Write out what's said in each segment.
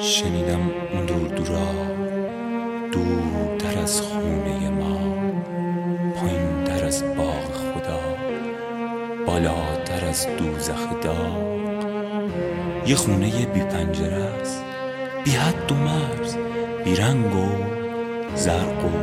شنیدم اون دورا دورتر از خونه ما، پایین تر از باغ خدا، بالاتر از دوزخ داغ. یه خونه بی پنجره است، بی حد و مرز، بی رنگ و زرق و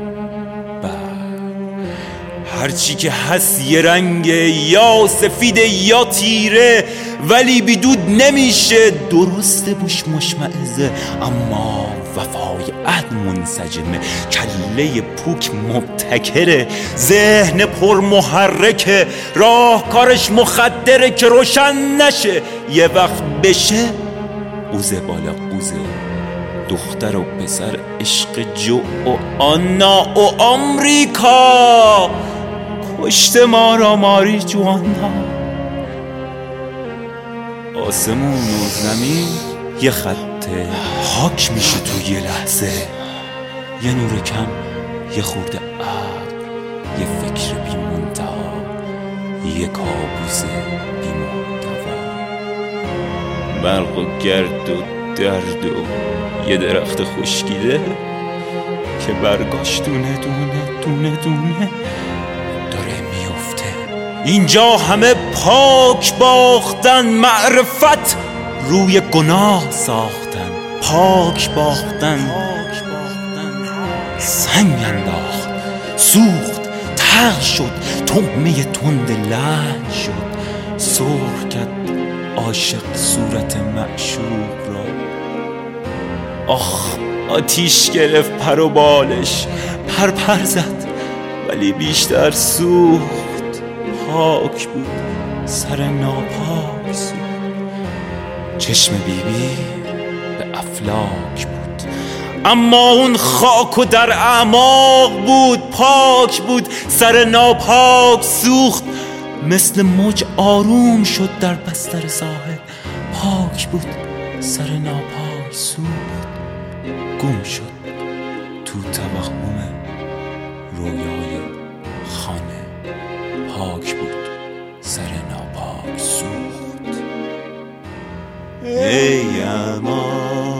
هرچی که هست یه رنگ، یا سفید یا تیره، ولی بی دود نمیشه. درسته بوش مشمعزه، اما وفای عهد منسجمه. کله پوک مبتکره، ذهن پر محرکه، راهکارش مخدره که روشن نشه. یه وقت بشه قوزه بالا قوزه، دختر و پسر عشق جو و آنا و آمریکا، کشت ما را ماری جوانا. آسمون و زمین یه خطه، حاک میشه تو یه لحظه. یه نور کم، یه خورده ابر، یه فکر بی منتها، یه کابوس بی محتوا. برق و گرد و درد و یه درخت خشکیده که برگاش دونه دونه دونه دونه داره میفته. اینجا همه پاک باختن، معرفت روی گناه ساختن. پاک باختن، سنگ انداخت، سوخت، تلخ شد، طعمه تند لعن شد. سرخ کرد عاشق صورت معشوق را. آخ آتیش گرفت پر و بالش، پر زد ولی بیشتر سوخت. پاک بود سر ناپاک سوخت. چشم بیبی به افلاک بود، اما اون خاک و در اعماق بود. پاک بود سر ناپاک سوخت، مثل موج آروم شد در بستر ساحل. پاک بود سر ناپاک سوخت، گم شد تو توهم رویای خانه. پاک بود سر ناپاک سوخت. ای امان